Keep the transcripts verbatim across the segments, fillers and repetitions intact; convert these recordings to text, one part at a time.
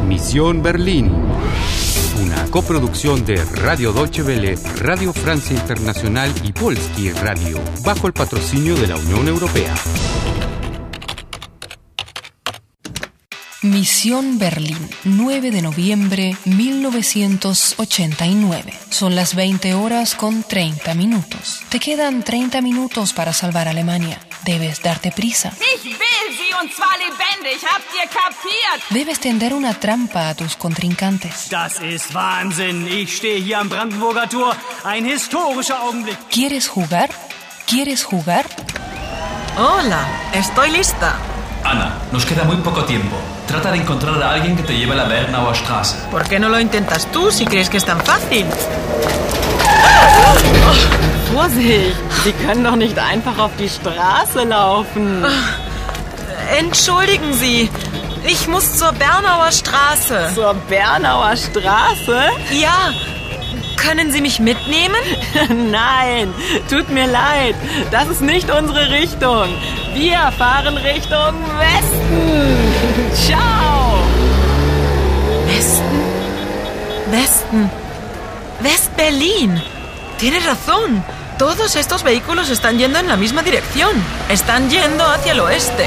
Misión Berlín, una coproducción de Radio Deutsche Welle, Radio Francia Internacional y Polski Radio, bajo el patrocinio de la Unión Europea. Misión Berlín, nueve de noviembre mil novecientos ochenta y nueve. Son las veinte horas con treinta minutos. Te quedan treinta minutos para salvar a Alemania. Debes darte prisa. Ich will sie, und zwar lebendig. Habt ihr kapiert? Debes tender una trampa a tus contrincantes. Das ist Wahnsinn. Ich stehe hier am Brandenburger Tor. Ein historischer Augenblick. ¿Quieres jugar? ¿Quieres jugar? Hola, estoy lista. Ana, nos queda muy poco tiempo. Trata de encontrar a alguien que te lleve a la Bernauer Straße. ¿Por qué no lo intentas tú si crees que es tan fácil? Vorsicht! Sie können doch nicht einfach auf die Straße laufen. Entschuldigen Sie, ich muss zur Bernauer Straße. Zur Bernauer Straße? Ja. Können Sie mich mitnehmen? Nein, tut mir leid. Das ist nicht unsere Richtung. Wir fahren Richtung Westen. Ciao. Westen? Westen. West-Berlin. Tienes razón. Todos estos vehículos están yendo en la misma dirección. Están yendo hacia el oeste.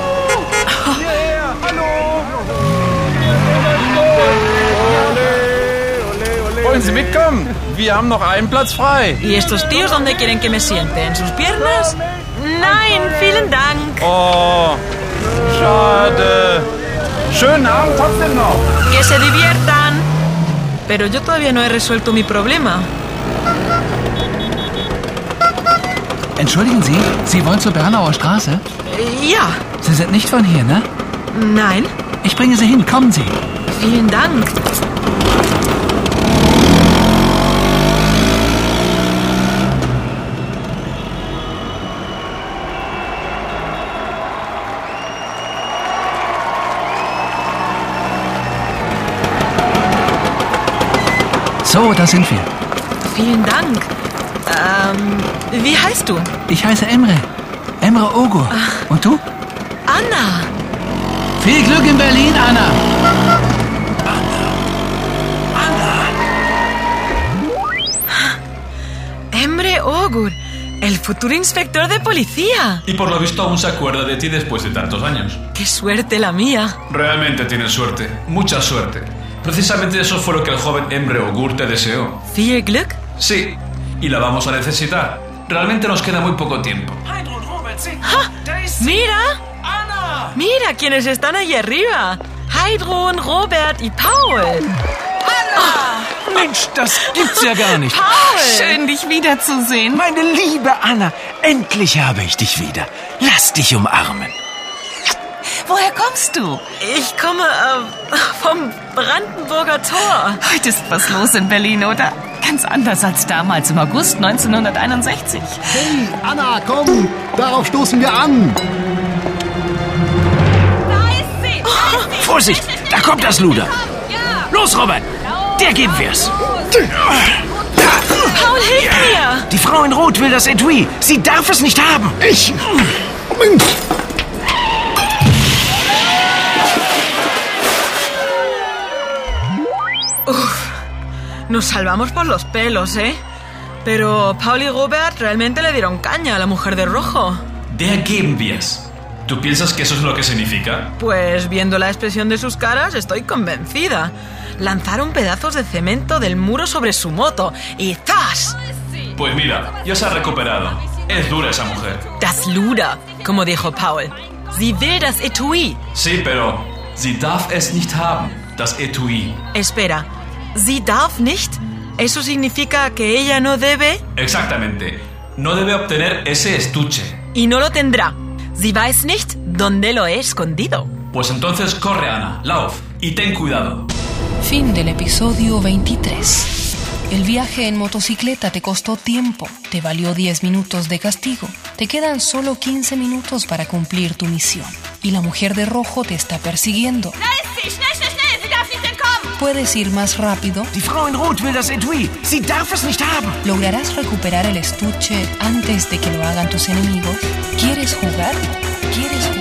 Wollen Sie mitkommen? Wir haben noch einen Platz frei. ¿Y estos tíos dónde quieren que me siente? ¿En sus piernas? Nein, vielen Dank. Oh, schade. Schönen Abend trotzdem noch. Que se diviertan. Pero yo todavía no he resuelto mi problema. Entschuldigen Sie, Sie wollen zur Bernauer Straße? Ja. Sie sind nicht von hier, ne? Nein. Ich bringe Sie hin, kommen Sie. Vielen Dank. So, da sind wir. Vielen Dank. Ähm, wie heißt du? Ich heiße Emre. Emre Ogur. Ach. Und du? Anna. Viel Glück in Berlin, Anna. Anna. Emre Ogur, el futuro inspector de policía. Y por lo visto aún se acuerda de ti después de tantos años. ¡Qué suerte la mía! Realmente tienes suerte, mucha suerte. Precisamente eso fue lo que el joven Emre Ogur te deseó. ¿Viel Glück? Sí, y la vamos a necesitar. Realmente nos queda muy poco tiempo. ¡Ah! ¡Mira! Anna! ¡Mira quienes están ahí arriba! Heidrun, Robert y Paul. Anna! Oh, Mensch, das gibt's ja gar nicht. Paul! Schön, dich wiederzusehen. Meine liebe Anna, endlich habe ich dich wieder. Lass dich umarmen. Woher kommst du? Ich komme äh, vom Brandenburger Tor. Heute ist was los in Berlin, oder? Ganz anders als damals im August neunzehnhunderteinundsechzig. Hey, Anna, komm! Darauf stoßen wir an! Da ist sie! Da ist sie. Vorsicht, da kommt das Luder. Ja. Los, Robert, der geben wir's. Paul, hilf mir! Die Frau in Rot will das Etui. Sie darf es nicht haben. Ich... Uf, nos salvamos por los pelos, ¿eh? Pero Paul y Robert realmente le dieron caña a la mujer de rojo. Der geben wir's. ¿Tú piensas que eso es lo que significa? Pues viendo la expresión de sus caras estoy convencida. Lanzaron pedazos de cemento del muro sobre su moto y ¡zas! Pues mira, ya se ha recuperado. Es dura esa mujer. Das Luder, como dijo Paul. Sie will das Etui. Sí, pero sie darf es nicht haben, das Etui. Espera, ¿sie darf nicht? ¿Eso significa que ella no debe? Exactamente. No debe obtener ese estuche. Y no lo tendrá. Sie weiß nicht, dónde lo he escondido. Pues entonces corre, Ana, lauf, y ten cuidado. Fin del episodio veintitrés. El viaje en motocicleta te costó tiempo, te valió diez minutos de castigo. Te quedan solo quince minutos para cumplir tu misión. Y la mujer de rojo te está persiguiendo. Da ist sie! Schnell, schnell, schnell! Sie darf nicht entkommen! Puedes ir más rápido. Die Frau in Rot will das Etui. Sie darf es nicht haben. ¿Lograrás recuperar el estuche antes de que lo hagan tus enemigos? ¿Quieres jugar? ¿Quieres jugar?